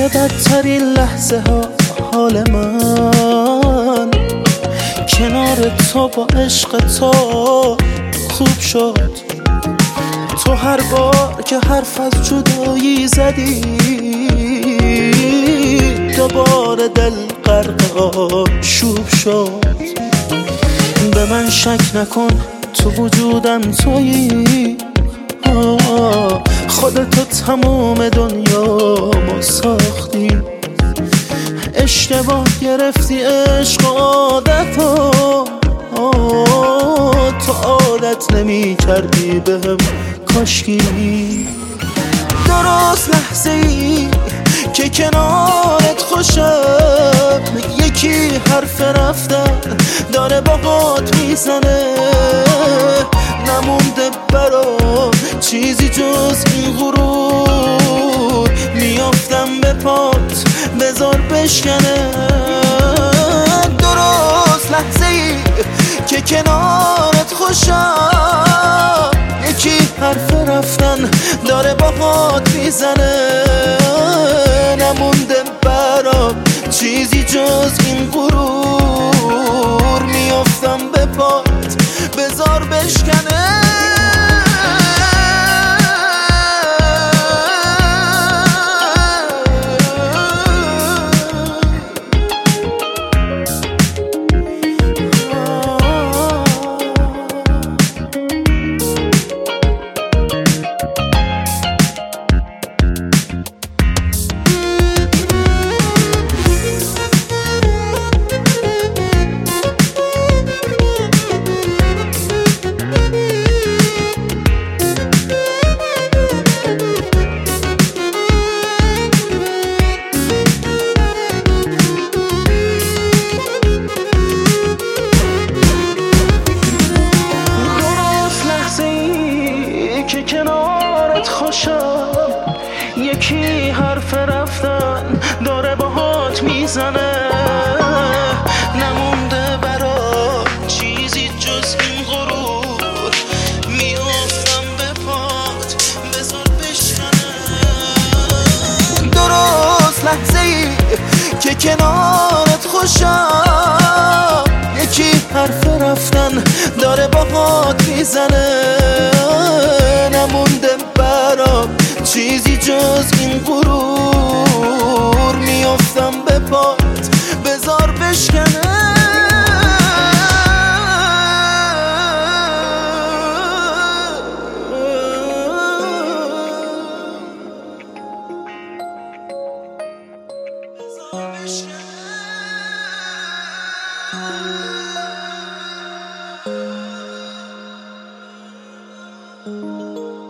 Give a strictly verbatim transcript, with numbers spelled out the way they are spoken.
توی بدترین لحظه ها حال من کنار تو با عشق تو خوب شد. تو هر بار که حرف از جدایی زدی دوباره دل غرق آشوب شد. به من شک نکن تو وجودم تویی، خودتو تمام دنیا ما ساختی. اشتباه گرفتی عشق و عادتو، تو عادت نمی کردی بهم کاشکی. درست لحظه ای که کنارت خوشم یکی حرف رفتن داره باهات میزنه. نمونده برام چیزی جز این غرور، میافتم به پات بذار بشکنه. درست لحظه ای که کنارت خوشم یکی حرف رفتن داره باهات میزنه. نمونده برام چیزی جز این غرور، میافتم به پات بذار بشکنه. که کنارت خوشم یکی حرف رفتن داره باهات میزنه. نمونده برا چیزی جز این غرور، میافتم به پات بذار بشکنه. درست لحظه ای که کنارت خوشم یکی حرف رفتن داره باهات میزنه. نمونده برام چیزی جز این غرور، میافتم به پات بذار بشکنه. Thank you.